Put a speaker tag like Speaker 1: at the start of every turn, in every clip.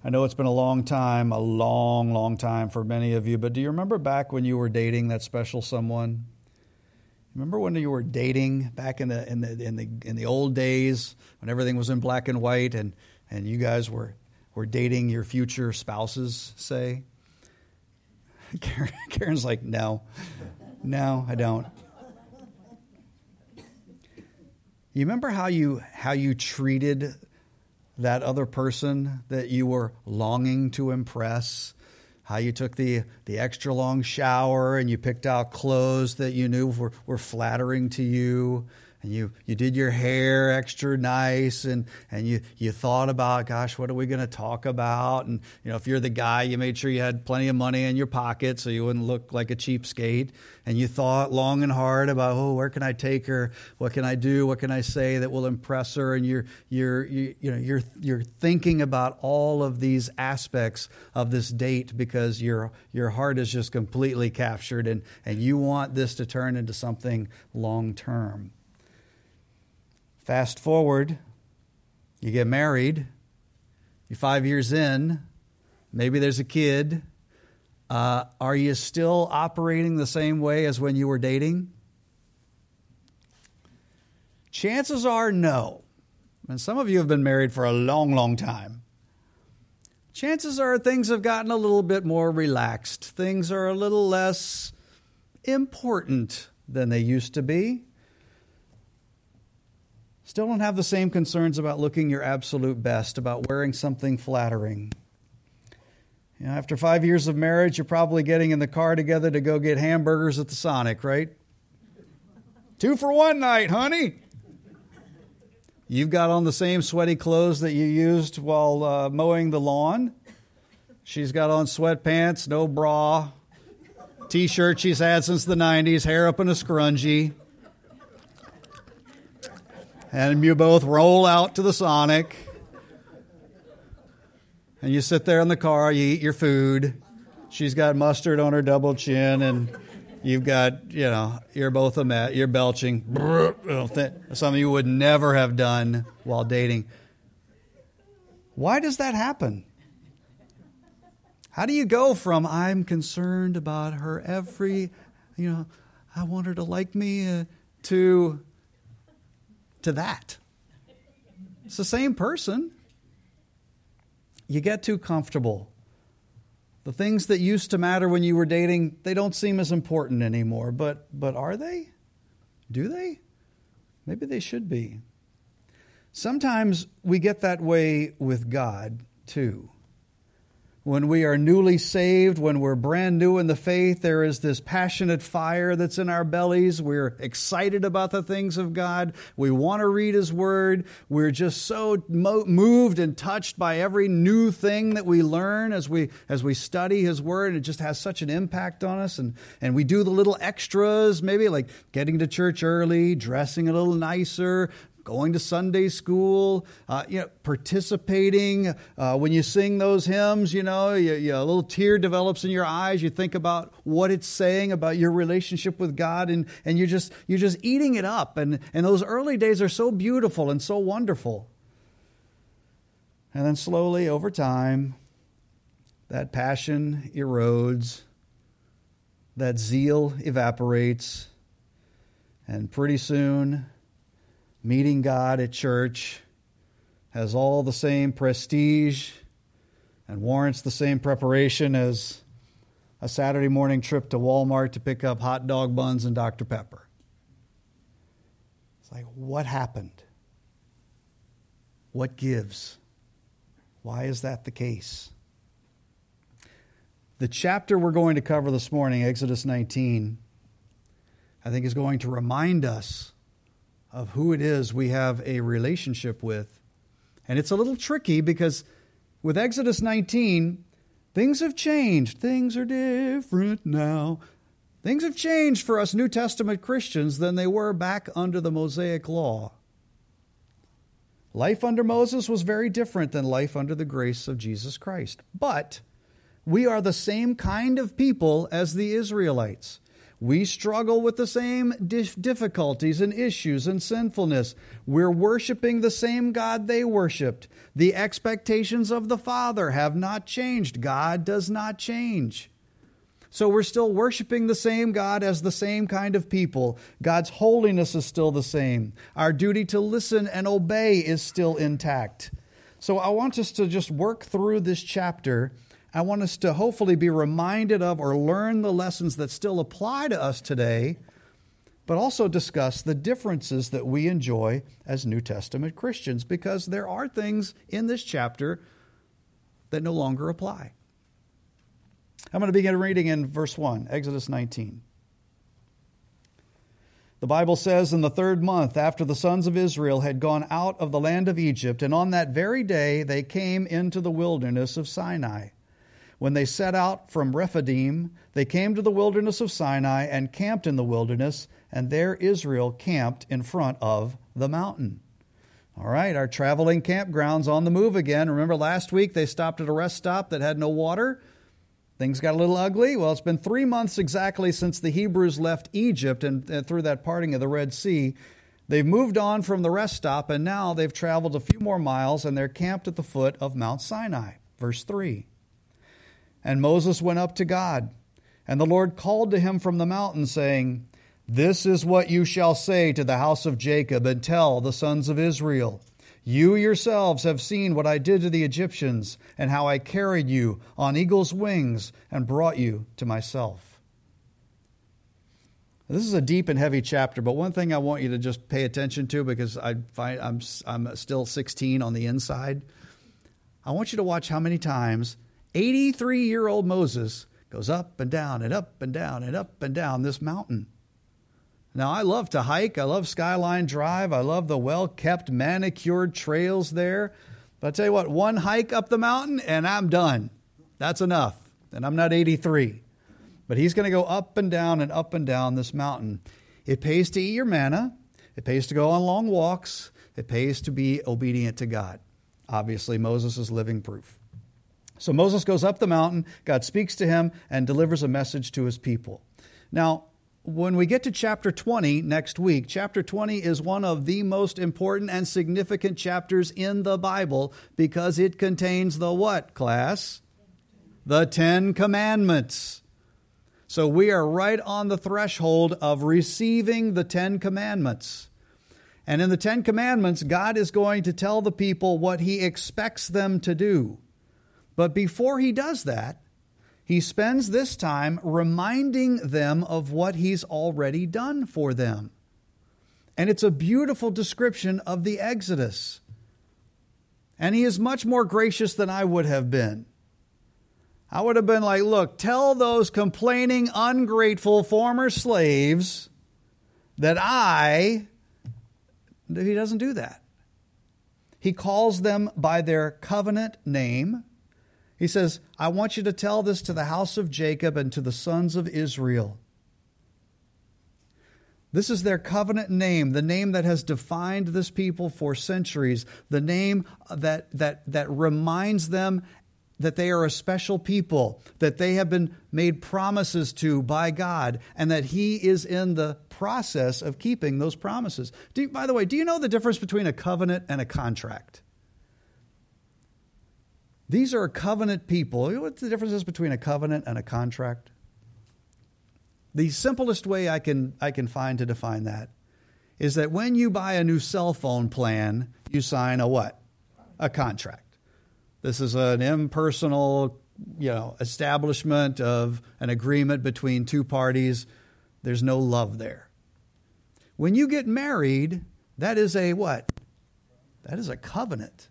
Speaker 1: I know it's been a long time, a long, long time for many of you, but do you remember back when you were dating that special someone? Remember when you were dating back in the old days when everything was in black and white and you guys were dating your future spouses, say? Karen's like, no, I don't. You remember how you treated that other person that you were longing to impress? How you took the extra long shower and you picked out clothes that you knew were flattering to you. And you did your hair extra nice and you thought about, gosh, what are we going to talk about? And, if you're the guy, you made sure you had plenty of money in your pocket so you wouldn't look like a cheapskate. And you thought long and hard about, where can I take her? What can I do? What can I say that will impress her? And you're thinking about all of these aspects of this date because your heart is just completely captured and you want this to turn into something long term. Fast forward, you get married, you're 5 years in, maybe there's a kid. Are you still operating the same way as when you were dating? Chances are no. And some of you have been married for a long, long time. Chances are things have gotten a little bit more relaxed. Things are a little less important than they used to be. Still don't have the same concerns about looking your absolute best, about wearing something flattering. After 5 years of marriage, you're probably getting in the car together to go get hamburgers at the Sonic, right? 2 for 1 night, honey. You've got on the same sweaty clothes that you used while mowing the lawn. She's got on sweatpants, no bra, T-shirt she's had since the 90s, hair up in a scrunchie. And you both roll out to the Sonic. And you sit there in the car, you eat your food. She's got mustard on her double chin, and you've got, you're both a mess. You're belching. Something you would never have done while dating. Why does that happen? How do you go from, I'm concerned about her every, I want her to like me, to that? It's the same person. You get too comfortable. The things that used to matter when you were dating, they don't seem as important anymore. But are they? Do they? Maybe they should be. Sometimes we get that way with God, too. When we are newly saved, when we're brand new in the faith, there is this passionate fire that's in our bellies. We're excited about the things of God. We want to read His Word. We're just so moved and touched by every new thing that we learn as we study His Word. It just has such an impact on us. And we do the little extras, maybe like getting to church early, dressing a little nicer, going to Sunday school, participating. When you sing those hymns, a little tear develops in your eyes. You think about what it's saying about your relationship with God, and you're just eating it up. And those early days are so beautiful and so wonderful. And then slowly, over time, that passion erodes, that zeal evaporates, and pretty soon, meeting God at church has all the same prestige and warrants the same preparation as a Saturday morning trip to Walmart to pick up hot dog buns and Dr. Pepper. It's like, what happened? What gives? Why is that the case? The chapter we're going to cover this morning, Exodus 19, I think is going to remind us of who it is we have a relationship with. And it's a little tricky because with Exodus 19, things have changed. Things are different now. Things have changed for us New Testament Christians than they were back under the Mosaic Law. Life under Moses was very different than life under the grace of Jesus Christ. But we are the same kind of people as the Israelites. We struggle with the same difficulties and issues and sinfulness. We're worshiping the same God they worshiped. The expectations of the Father have not changed. God does not change. So we're still worshiping the same God as the same kind of people. God's holiness is still the same. Our duty to listen and obey is still intact. So I want us to just work through this chapter. I want us to hopefully be reminded of or learn the lessons that still apply to us today, but also discuss the differences that we enjoy as New Testament Christians, because there are things in this chapter that no longer apply. I'm going to begin reading in verse 1, Exodus 19. The Bible says, "In the 3rd month after the sons of Israel had gone out of the land of Egypt, and on that very day they came into the wilderness of Sinai. When they set out from Rephidim, they came to the wilderness of Sinai and camped in the wilderness, and there Israel camped in front of the mountain." All right, our traveling campground's on the move again. Remember last week they stopped at a rest stop that had no water? Things got a little ugly. Well, it's been 3 months exactly since the Hebrews left Egypt and through that parting of the Red Sea. They've moved on from the rest stop, and now they've traveled a few more miles, and they're camped at the foot of Mount Sinai. Verse 3. "And Moses went up to God, and the Lord called to him from the mountain, saying, 'This is what you shall say to the house of Jacob, and tell the sons of Israel. You yourselves have seen what I did to the Egyptians, and how I carried you on eagle's wings and brought you to myself.'" This is a deep and heavy chapter, but one thing I want you to just pay attention to, because I find I'm still 16 on the inside. I want you to watch how many times 83-year-old Moses goes up and down and up and down and up and down this mountain. Now, I love to hike. I love Skyline Drive. I love the well-kept, manicured trails there. But I tell you what, one hike up the mountain and I'm done. That's enough. And I'm not 83. But he's going to go up and down this mountain. It pays to eat your manna. It pays to go on long walks. It pays to be obedient to God. Obviously, Moses is living proof. So Moses goes up the mountain. God speaks to him and delivers a message to his people. Now, when we get to chapter 20 next week, chapter 20 is one of the most important and significant chapters in the Bible because it contains the what, class? The 10 Commandments. So we are right on the threshold of receiving the 10 Commandments. And in the 10 Commandments, God is going to tell the people what He expects them to do. But before He does that, He spends this time reminding them of what He's already done for them. And it's a beautiful description of the Exodus. And He is much more gracious than I would have been. I would have been like, look, tell those complaining, ungrateful former slaves that He doesn't do that. He calls them by their covenant name. He says, I want you to tell this to the house of Jacob and to the sons of Israel. This is their covenant name, the name that has defined this people for centuries, the name that reminds them that they are a special people, that they have been made promises to by God, and that He is in the process of keeping those promises. By the way, do you know the difference between a covenant and a contract? These are covenant people. You know what the difference is between a covenant and a contract? The simplest way I can find to define that is that when you buy a new cell phone plan, you sign a what? A contract. This is an impersonal, establishment of an agreement between two parties. There's no love there. When you get married, that is a what? That is a covenant.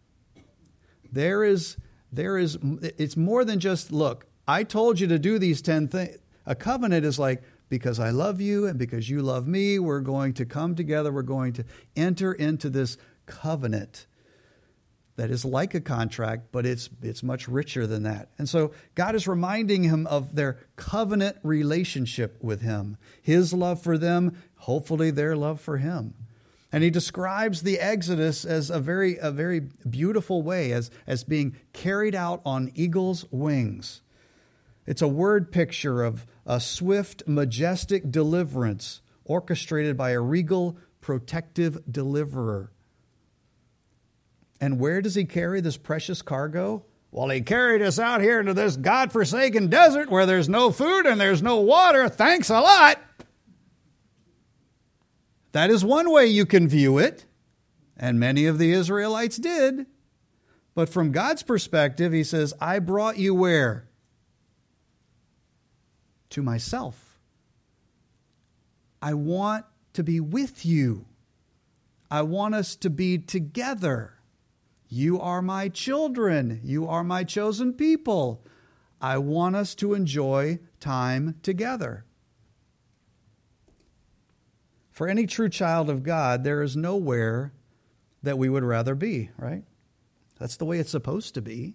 Speaker 1: It's more than just, look, I told you to do these 10 things. A covenant is like, because I love you and because you love me, we're going to come together. We're going to enter into this covenant that is like a contract, but it's much richer than that. And so God is reminding him of their covenant relationship with Him, His love for them, hopefully their love for Him. And He describes the Exodus as a very beautiful way, as being carried out on eagle's wings. It's a word picture of a swift, majestic deliverance orchestrated by a regal, protective deliverer. And where does he carry this precious cargo? Well, he carried us out here into this godforsaken desert where there's no food and there's no water. Thanks a lot. That is one way you can view it, and many of the Israelites did. But from God's perspective, he says, I brought you where? To myself. I want to be with you. I want us to be together. You are my children. You are my chosen people. I want us to enjoy time together. For any true child of God, there is nowhere that we would rather be, right? That's the way it's supposed to be.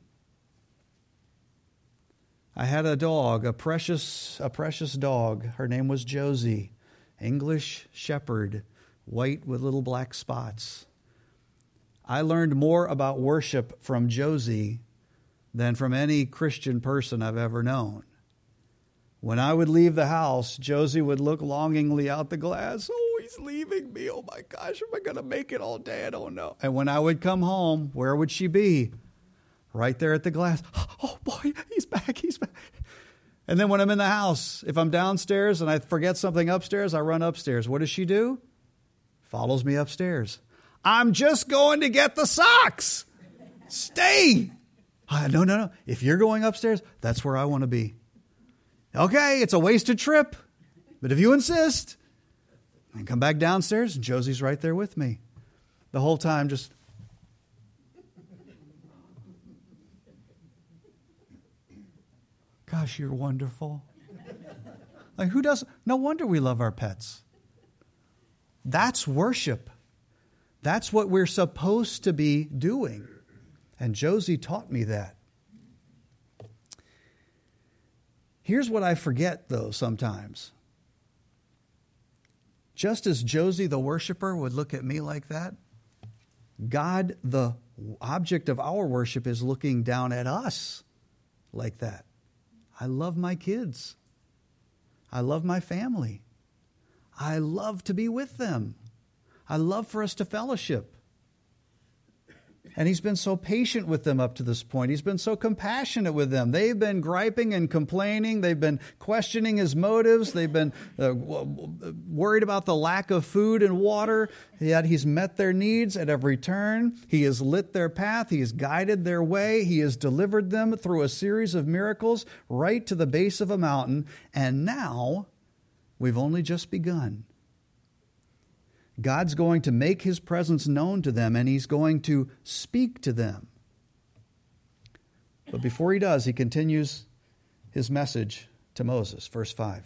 Speaker 1: I had a dog, a precious dog. Her name was Josie, English shepherd, white with little black spots. I learned more about worship from Josie than from any Christian person I've ever known. When I would leave the house, Josie would look longingly out the glass. Oh, he's leaving me. Oh my gosh, am I going to make it all day? I don't know. And when I would come home, where would she be? Right there at the glass. Oh boy, he's back. And then when I'm in the house, if I'm downstairs and I forget something upstairs, I run upstairs. What does she do? Follows me upstairs. I'm just going to get the socks. Stay. No. If you're going upstairs, that's where I want to be. Okay, it's a wasted trip. But if you insist, and come back downstairs, and Josie's right there with me. The whole time just... Gosh, you're wonderful. Like, who doesn't? No wonder we love our pets. That's worship. That's what we're supposed to be doing. And Josie taught me that. Here's what I forget, though, sometimes. Just as Josie, the worshiper, would look at me like that, God, the object of our worship, is looking down at us like that. I love my kids. I love my family. I love to be with them. I love for us to fellowship. And he's been so patient with them up to this point. He's been so compassionate with them. They've been griping and complaining. They've been questioning his motives. They've been worried about the lack of food and water. Yet he's met their needs at every turn. He has lit their path. He has guided their way. He has delivered them through a series of miracles right to the base of a mountain. And now we've only just begun. God's going to make his presence known to them, and he's going to speak to them. But before he does, he continues his message to Moses. Verse 5.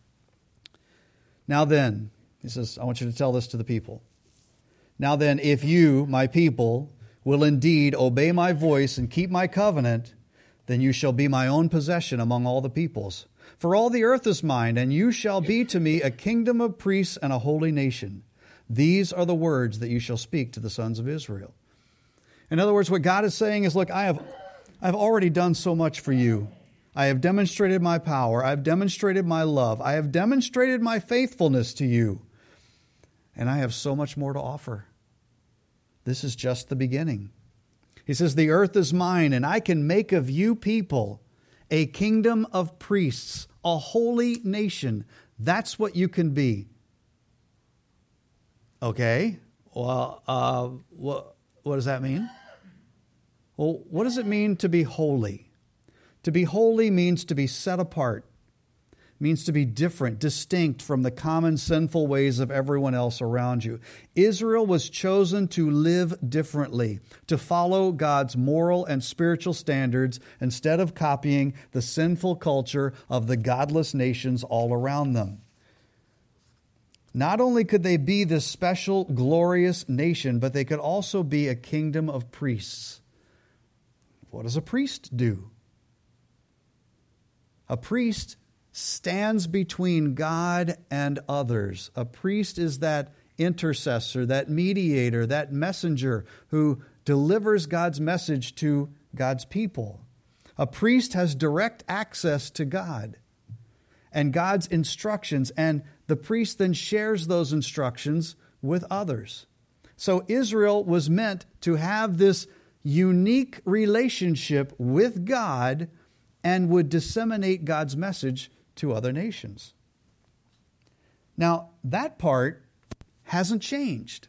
Speaker 1: Now then, he says, I want you to tell this to the people. Now then, if you, my people, will indeed obey my voice and keep my covenant, then you shall be my own possession among all the peoples. For all the earth is mine, and you shall be to me a kingdom of priests and a holy nation. These are the words that you shall speak to the sons of Israel. In other words, what God is saying is, look, I've already done so much for you. I have demonstrated my power. I have demonstrated my love. I have demonstrated my faithfulness to you. And I have so much more to offer. This is just the beginning. He says, the earth is mine, and I can make of you people a kingdom of priests, a holy nation. That's what you can be. Okay, well, what does that mean? Well, what does it mean to be holy? To be holy means to be set apart, means to be different, distinct from the common sinful ways of everyone else around you. Israel was chosen to live differently, to follow God's moral and spiritual standards instead of copying the sinful culture of the godless nations all around them. Not only could they be this special, glorious nation, but they could also be a kingdom of priests. What does a priest do? A priest stands between God and others. A priest is that intercessor, that mediator, that messenger who delivers God's message to God's people. A priest has direct access to God. and God's instructions, and the priest then shares those instructions with others. So Israel was meant to have this unique relationship with God and would disseminate God's message to other nations. Now, that part hasn't changed.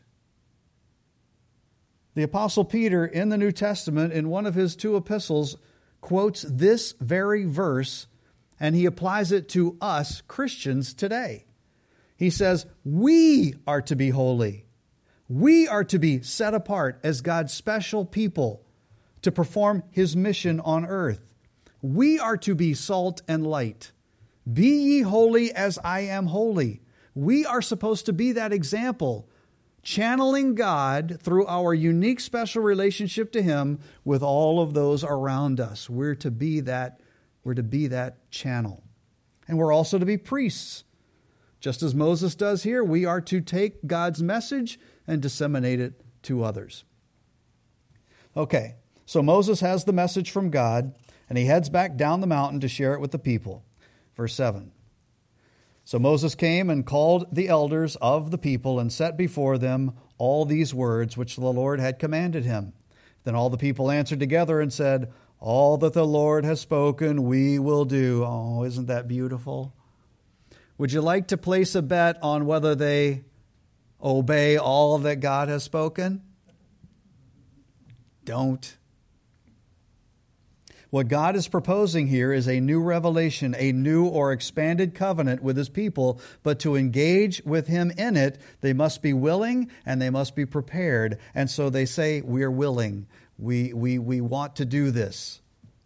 Speaker 1: The Apostle Peter in the New Testament, in one of his 2 epistles, quotes this very verse, and he applies it to us Christians today. He says, we are to be holy. We are to be set apart as God's special people to perform His mission on earth. We are to be salt and light. Be ye holy as I am holy. We are supposed to be that example, channeling God through our unique special relationship to Him with all of those around us. We're to be that channel. And we're also to be priests. Just as Moses does here, we are to take God's message and disseminate it to others. Okay, so Moses has the message from God, and he heads back down the mountain to share it with the people. Verse 7. So Moses came and called the elders of the people and set before them all these words which the Lord had commanded him. Then all the people answered together and said, all that the Lord has spoken, we will do. Oh, isn't that beautiful? Would you like to place a bet on whether they obey all that God has spoken? Don't. What God is proposing here is a new revelation, a new or expanded covenant with His people, but to engage with Him in it, they must be willing and they must be prepared. And so they say, we're willing. We want to do this.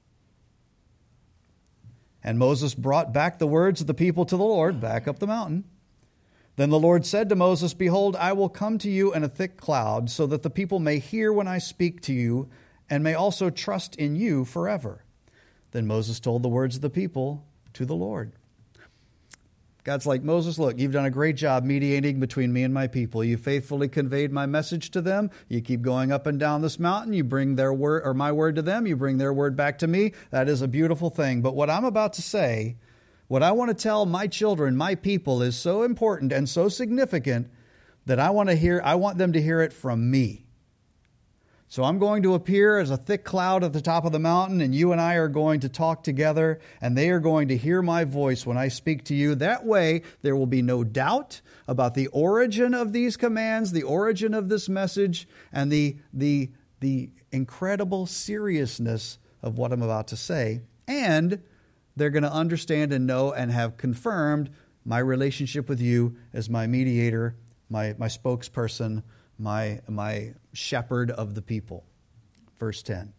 Speaker 1: And Moses brought back the words of the people to the Lord, back up the mountain. Then the Lord said to Moses, behold, I will come to you in a thick cloud, so that the people may hear when I speak to you, and may also trust in you forever. Then Moses told the words of the people to the Lord. God's like, Moses, look, you've done a great job mediating between me and my people. You faithfully conveyed my message to them. You keep going up and down this mountain. You bring their word, or my word, to them. You bring their word back to me. That is a beautiful thing. But what I'm about to say, what I want to tell my children, my people, is so important and so significant that I want them to hear it from me. So I'm going to appear as a thick cloud at the top of the mountain, and you and I are going to talk together, and they are going to hear my voice when I speak to you. That way, there will be no doubt about the origin of these commands, the origin of this message, and the incredible seriousness of what I'm about to say. And they're going to understand and know and have confirmed my relationship with you as my mediator, my spokesperson, my shepherd of the people. Verse 10.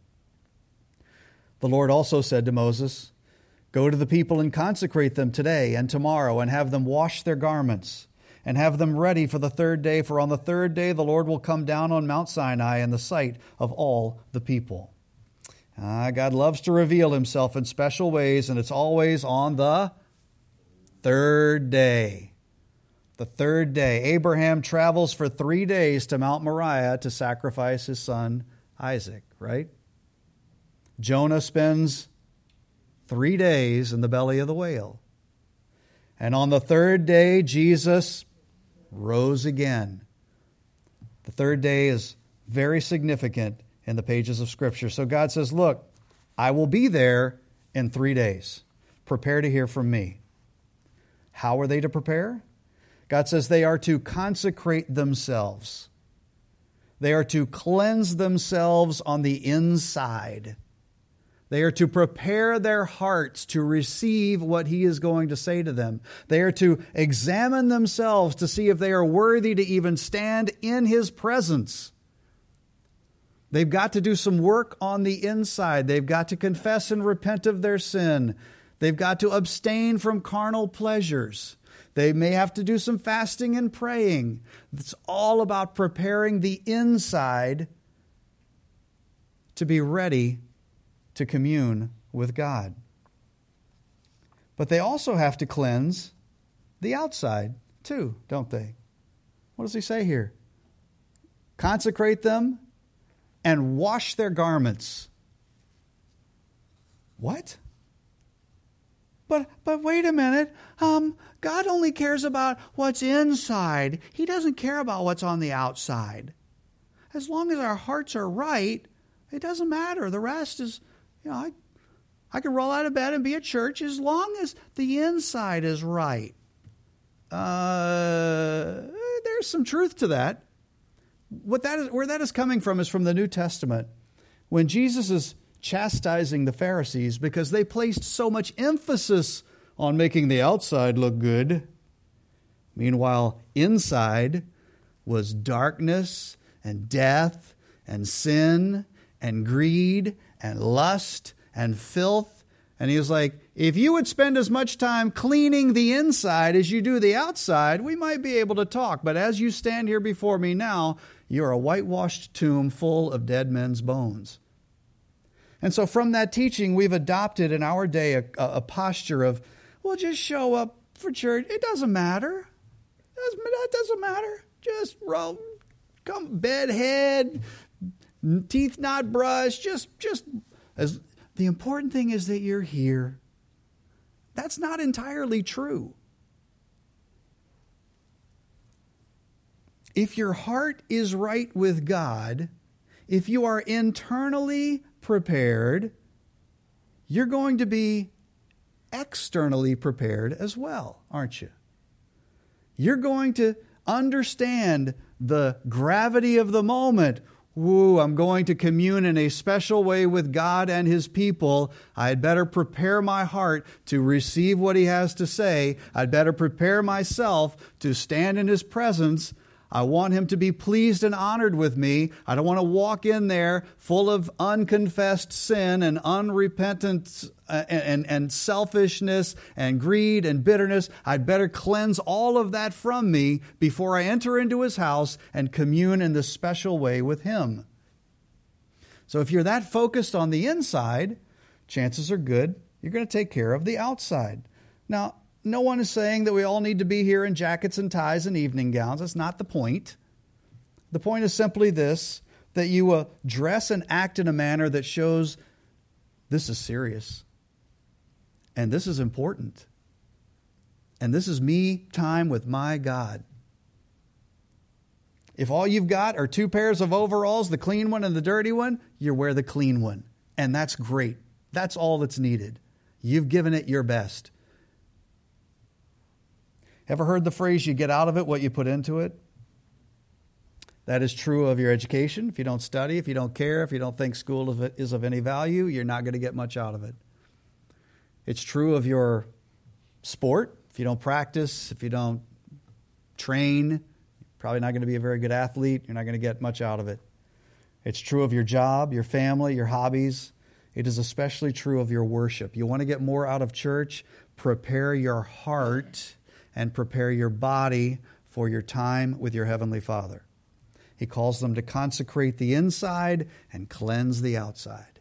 Speaker 1: The Lord also said to Moses, go to the people and consecrate them today and tomorrow, and have them wash their garments, and have them ready for the 3rd day, for on the 3rd day the Lord will come down on Mount Sinai in the sight of all the people. God loves to reveal Himself in special ways, and it's always on the 3rd day. The 3rd day, Abraham travels for 3 days to Mount Moriah to sacrifice his son Isaac, right? Jonah spends 3 days in the belly of the whale. And on the 3rd day, Jesus rose again. The 3rd day is very significant in the pages of Scripture. So God says, look, I will be there in 3 days. Prepare to hear from me. How are they to prepare? God says they are to consecrate themselves. They are to cleanse themselves on the inside. They are to prepare their hearts to receive what He is going to say to them. They are to examine themselves to see if they are worthy to even stand in His presence. They've got to do some work on the inside. They've got to confess and repent of their sin. They've got to abstain from carnal pleasures. They may have to do some fasting and praying. It's all about preparing the inside to be ready to commune with God. But they also have to cleanse the outside too, don't they? What does He say here? Consecrate them and wash their garments. What? but wait a minute. God only cares about what's inside. He doesn't care about what's on the outside. As long as our hearts are right, it doesn't matter. The rest is, I can roll out of bed and be at church as long as the inside is right. There's some truth to that. Where that is coming from is from the New Testament. When Jesus is chastising the Pharisees because they placed so much emphasis on making the outside look good. Meanwhile, inside was darkness and death and sin and greed and lust and filth. And he was like, if you would spend as much time cleaning the inside as you do the outside, we might be able to talk. But as you stand here before me now, you're a whitewashed tomb full of dead men's bones. And so from that teaching, we've adopted in our day a posture of, well, just show up for church. It doesn't matter. That doesn't matter. Just come bedhead, teeth not brushed. Just as the important thing is that you're here. That's not entirely true. If your heart is right with God, if you are internally prepared, you're going to be externally prepared as well, aren't you? You're going to understand the gravity of the moment. Ooh, I'm going to commune in a special way with God and His people. I'd better prepare my heart to receive what He has to say. I'd better prepare myself to stand in His presence. I want Him to be pleased and honored with me. I don't want to walk in there full of unconfessed sin and unrepentant and selfishness and greed and bitterness. I'd better cleanse all of that from me before I enter into His house and commune in this special way with Him. So if you're that focused on the inside, chances are good you're going to take care of the outside. Now, no one is saying that we all need to be here in jackets and ties and evening gowns. That's not the point. The point is simply this, that you dress and act in a manner that shows this is serious. And this is important. And this is me time with my God. If all you've got are 2 pairs of overalls, the clean one and the dirty one, you wear the clean one. And that's great. That's all that's needed. You've given it your best. Ever heard the phrase, you get out of it what you put into it? That is true of your education. If you don't study, if you don't care, if you don't think school is of any value, you're not going to get much out of it. It's true of your sport. If you don't practice, if you don't train, you're probably not going to be a very good athlete. You're not going to get much out of it. It's true of your job, your family, your hobbies. It is especially true of your worship. You want to get more out of church? Prepare your heart and prepare your body for your time with your Heavenly Father. He calls them to consecrate the inside and cleanse the outside.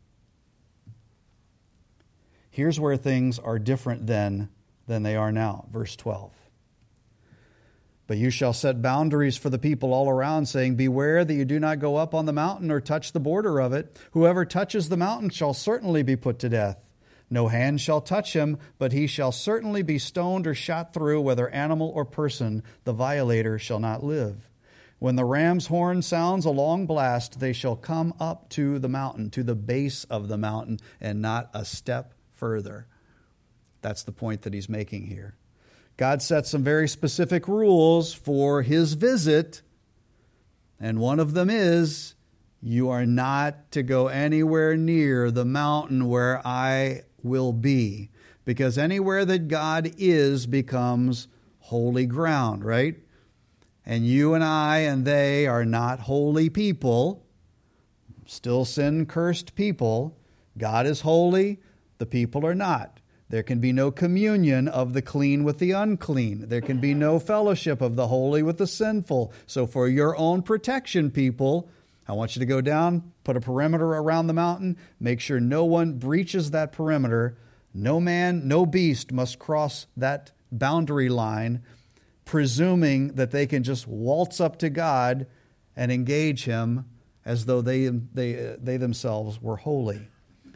Speaker 1: Here's where things are different then than they are now. Verse 12. But you shall set boundaries for the people all around, saying, beware that you do not go up on the mountain or touch the border of it. Whoever touches the mountain shall certainly be put to death. No hand shall touch him, but he shall certainly be stoned or shot through, whether animal or person. The violator shall not live. When the ram's horn sounds a long blast, they shall come up to the mountain, to the base of the mountain, and not a step further. That's the point that he's making here. God sets some very specific rules for His visit, and one of them is, you are not to go anywhere near the mountain where I will be, because anywhere that God is becomes holy ground, right? And you and I and they are not holy people, still sin-cursed people. God is holy, the people are not. There can be no communion of the clean with the unclean. There can be no fellowship of the holy with the sinful. So for your own protection, people, I want you to go down, put a perimeter around the mountain, make sure no one breaches that perimeter. No man, no beast must cross that boundary line, presuming that they can just waltz up to God and engage Him as though they themselves were holy.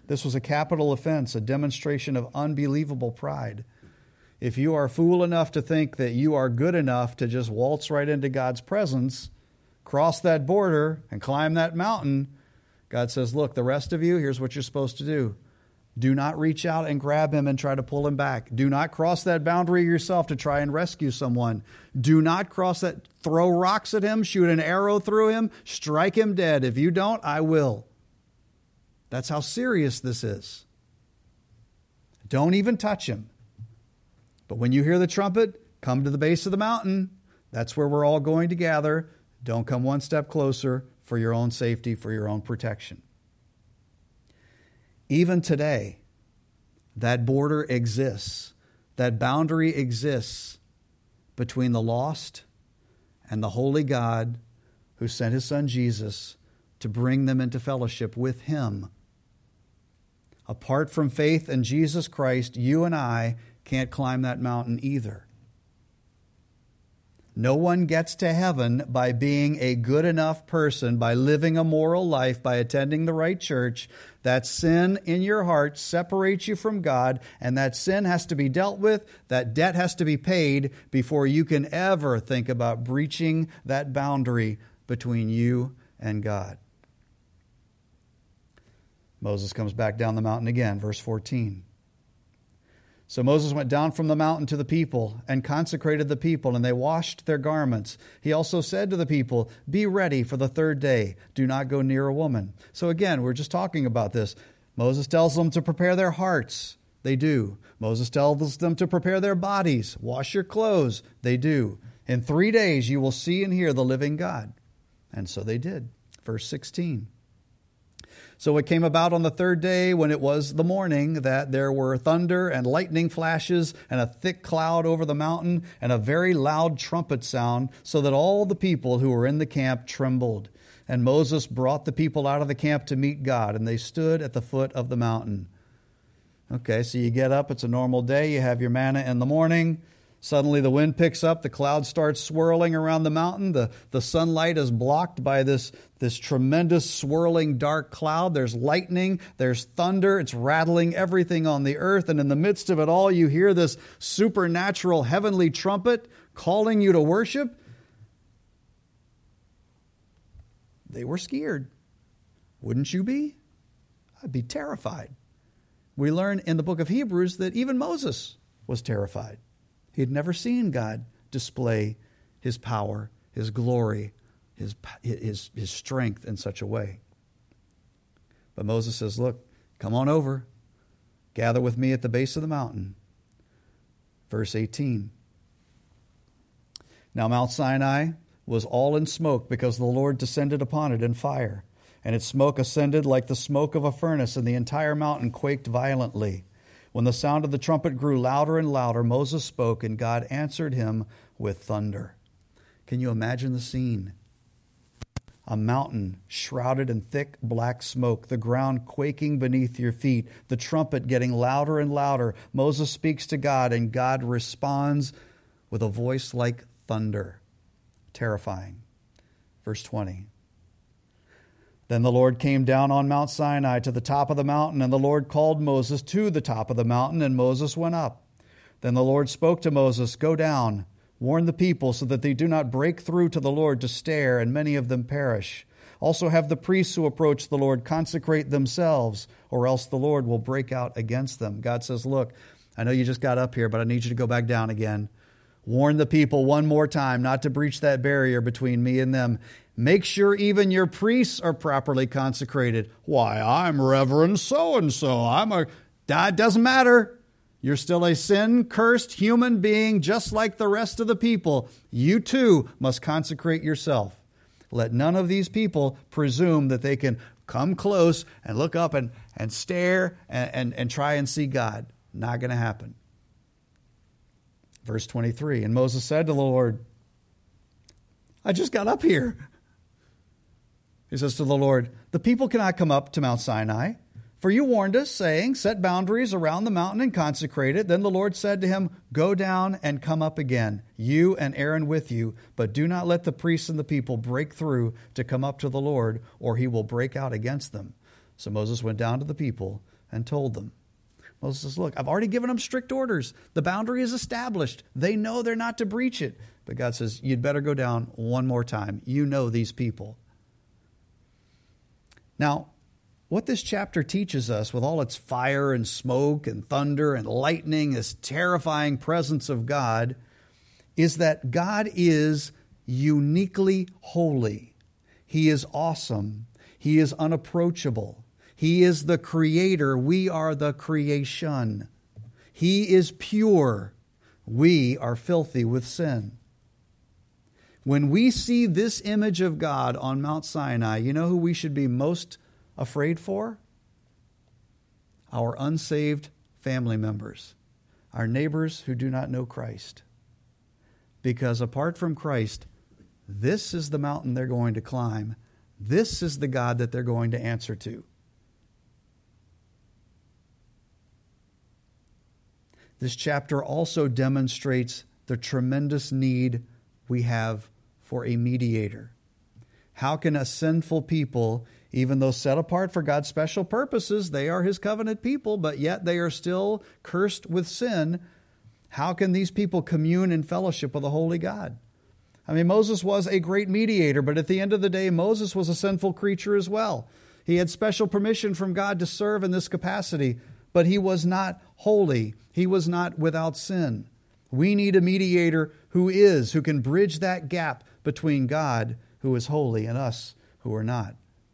Speaker 1: This was a capital offense, a demonstration of unbelievable pride. If you are fool enough to think that you are good enough to just waltz right into God's presence, cross that border and climb that mountain, God says, look, the rest of you, here's what you're supposed to do. Do not reach out and grab him and try to pull him back. Do not cross that boundary yourself to try and rescue someone. Do not cross that, throw rocks at him, shoot an arrow through him, strike him dead. If you don't, I will. That's how serious this is. Don't even touch him. But when you hear the trumpet, come to the base of the mountain. That's where we're all going to gather. Don't come one step closer for your own safety, for your own protection. Even today, that border exists. That boundary exists between the lost and the holy God who sent his son Jesus to bring them into fellowship with him. Apart from faith in Jesus Christ, you and I can't climb that mountain either. No one gets to heaven by being a good enough person, by living a moral life, by attending the right church. That sin in your heart separates you from God, and that sin has to be dealt with. That debt has to be paid before you can ever think about breaching that boundary between you and God. Moses comes back down the mountain again, verse 14. So Moses went down from the mountain to the people and consecrated the people, and they washed their garments. He also said to the people, be ready for the third day. Do not go near a woman. So again, we're just talking about this. Moses tells them to prepare their hearts. They do. Moses tells them to prepare their bodies. Wash your clothes. They do. In 3 days you will see and hear the living God. And so they did. Verse 16. So it came about on the third day, when it was the morning, that there were thunder and lightning flashes and a thick cloud over the mountain and a very loud trumpet sound, so that all the people who were in the camp trembled. And Moses brought the people out of the camp to meet God, and they stood at the foot of the mountain. Okay, so you get up, it's a normal day, you have your manna in the morning. Suddenly the wind picks up, the cloud starts swirling around the mountain. The sunlight is blocked by this tremendous swirling dark cloud. There's lightning, there's thunder, it's rattling everything on the earth. And in the midst of it all, you hear this supernatural heavenly trumpet calling you to worship. They were scared. Wouldn't you be? I'd be terrified. We learn in the book of Hebrews that even Moses was terrified. He had never seen God display his power, his glory, his strength in such a way. But Moses says, look, come on over. Gather with me at the base of the mountain. Verse 18. Now Mount Sinai was all in smoke because the Lord descended upon it in fire. And its smoke ascended like the smoke of a furnace, and the entire mountain quaked violently. When the sound of the trumpet grew louder and louder, Moses spoke, and God answered him with thunder. Can you imagine the scene? A mountain shrouded in thick black smoke, the ground quaking beneath your feet, the trumpet getting louder and louder. Moses speaks to God, and God responds with a voice like thunder. Terrifying. Verse 20. Then the Lord came down on Mount Sinai to the top of the mountain, and the Lord called Moses to the top of the mountain, and Moses went up. Then the Lord spoke to Moses, go down, warn the people so that they do not break through to the Lord to stare, and many of them perish. Also have the priests who approach the Lord consecrate themselves, or else the Lord will break out against them. God says, look, I know you just got up here, but I need you to go back down again. Warn the people one more time not to breach that barrier between me and them. Make sure even your priests are properly consecrated. Why, I'm Reverend so-and-so. That doesn't matter. You're still a sin-cursed human being just like the rest of the people. You too must consecrate yourself. Let none of these people presume that they can come close and look up and stare and try and see God. Not going to happen. Verse 23, and Moses said to the Lord, I just got up here. He says to the Lord, the people cannot come up to Mount Sinai, for you warned us, saying, set boundaries around the mountain and consecrate it. Then the Lord said to him, go down and come up again, you and Aaron with you, but do not let the priests and the people break through to come up to the Lord, or he will break out against them. So Moses went down to the people, and told them. Moses says, look, I've already given them strict orders. The boundary is established. They know they're not to breach it. But God says, you'd better go down one more time. You know these people. Now, what this chapter teaches us, with all its fire and smoke and thunder and lightning, this terrifying presence of God, is that God is uniquely holy. He is awesome. He is unapproachable. He is the creator. We are the creation. He is pure. We are filthy with sin. When we see this image of God on Mount Sinai, you know who we should be most afraid for? Our unsaved family members, our neighbors who do not know Christ. Because apart from Christ, this is the mountain they're going to climb. This is the God that they're going to answer to. This chapter also demonstrates the tremendous need we have for a mediator. How can a sinful people, even though set apart for God's special purposes, they are His covenant people, but yet they are still cursed with sin, how can these people commune in fellowship with a holy God? I mean, Moses was a great mediator, but at the end of the day, Moses was a sinful creature as well. He had special permission from God to serve in this capacity, but he was not holy. He was not without sin. We need a mediator who can bridge that gap between God, who is holy, and us, who are not.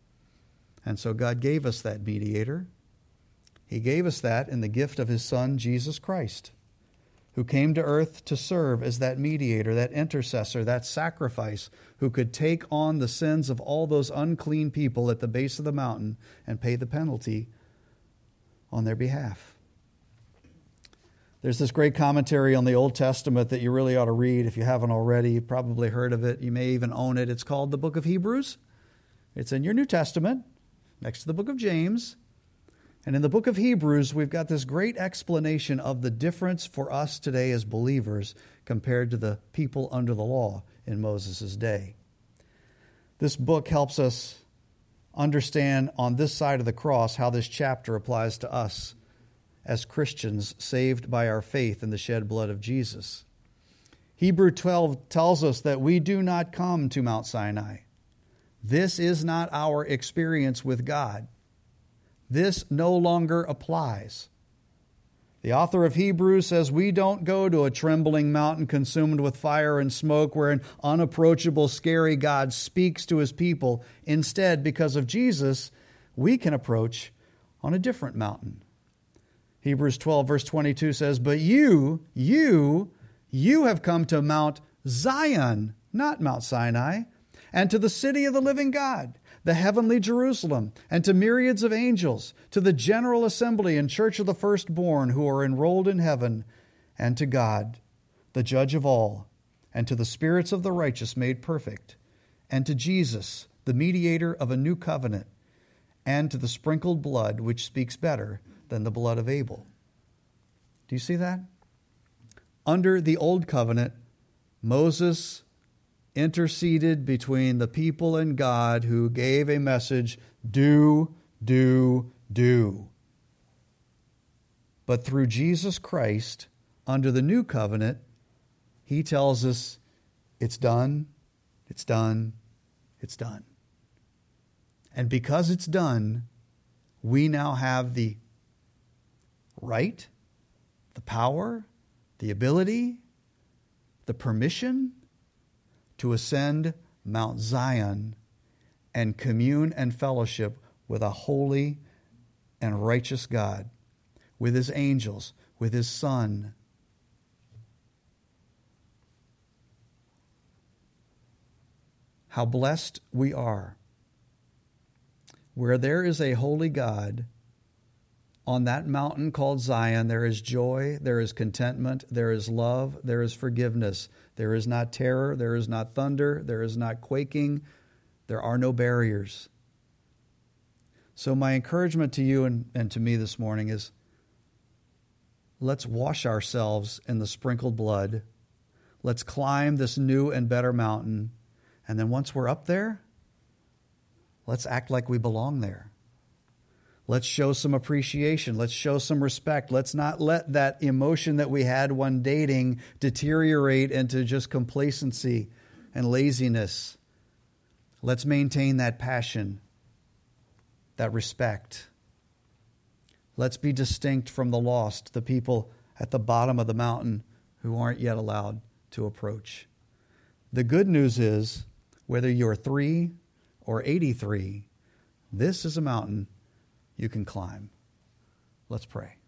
Speaker 1: And so God gave us that mediator. He gave us that in the gift of His Son, Jesus Christ, who came to earth to serve as that mediator, that intercessor, that sacrifice, who could take on the sins of all those unclean people at the base of the mountain and pay the penalty on their behalf. There's this great commentary on the Old Testament that you really ought to read if you haven't already. You've probably heard of it. You may even own it. It's called the Book of Hebrews. It's in your New Testament, next to the Book of James. And in the book of Hebrews, we've got this great explanation of the difference for us today as believers compared to the people under the law in Moses' day. This book helps us understand on this side of the cross how this chapter applies to us as Christians saved by our faith in the shed blood of Jesus. Hebrew 12 tells us that we do not come to Mount Sinai. This is not our experience with God. This no longer applies. The author of Hebrews says we don't go to a trembling mountain consumed with fire and smoke where an unapproachable, scary God speaks to His people. Instead, because of Jesus, we can approach on a different mountain. Hebrews 12 verse 22 says, but you have come to Mount Zion, not Mount Sinai, and to the city of the living God, the heavenly Jerusalem, and to myriads of angels, to the general assembly and church of the firstborn who are enrolled in heaven, and to God, the judge of all, and to the spirits of the righteous made perfect, and to Jesus, the mediator of a new covenant, and to the sprinkled blood which speaks better than the blood of Abel. Do you see that? Under the old covenant, Moses interceded between the people and God, who gave a message, do. But through Jesus Christ, under the new covenant, He tells us, it's done, it's done, it's done. And because it's done, we now have the right, the power, the ability, the permission to ascend Mount Zion and commune and fellowship with a holy and righteous God, with His angels, with His Son. How blessed we are. Where there is a holy God, on that mountain called Zion, there is joy, there is contentment, there is love, there is forgiveness. There is not terror, there is not thunder, there is not quaking, there are no barriers. So my encouragement to you and to me this morning is, let's wash ourselves in the sprinkled blood. Let's climb this new and better mountain. And then once we're up there, let's act like we belong there. Let's show some appreciation. Let's show some respect. Let's not let that emotion that we had when dating deteriorate into just complacency and laziness. Let's maintain that passion, that respect. Let's be distinct from the lost, the people at the bottom of the mountain who aren't yet allowed to approach. The good news is, whether you're 3 or 83, this is a mountain you can climb. Let's pray.